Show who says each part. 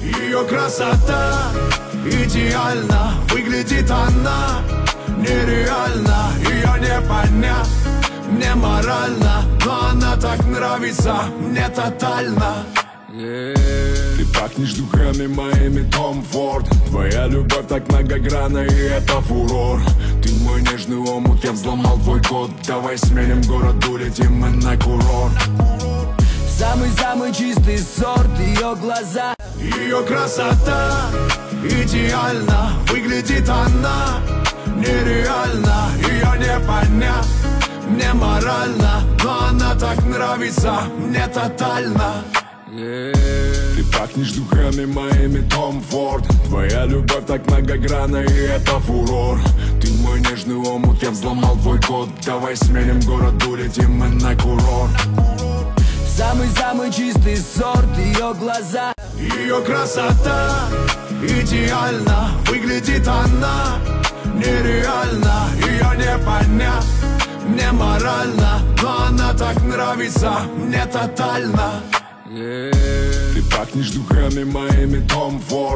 Speaker 1: Ее красота идеально, выглядит она нереально. Ее не понять мне морально, но она так нравится мне тотально.
Speaker 2: Ты пахнешь духами моими, Том Форд. Твоя любовь так многогранна, и это фурор. Ты мой нежный омут, я взломал твой код. Давай сменим город, улетим мы на курорт.
Speaker 3: Самый-самый чистый сорт, ее глаза.
Speaker 1: Ее красота идеально, выглядит она нереально. Ее не понять мне морально, но она так нравится мне тотально.
Speaker 2: Ты пахнешь духами моими, Том Форд. Твоя любовь так многогранна, и это фурор. Ты мой нежный омут, я взломал твой код. Давай сменим город, улетим мы на курорт.
Speaker 3: Самый-самый чистый сорт, ее глаза.
Speaker 1: Ее красота идеально, выглядит она нереально. Ее не понять мне морально, но она так нравится мне тотально.
Speaker 2: Ты пахнешь духами моими, Том Форд.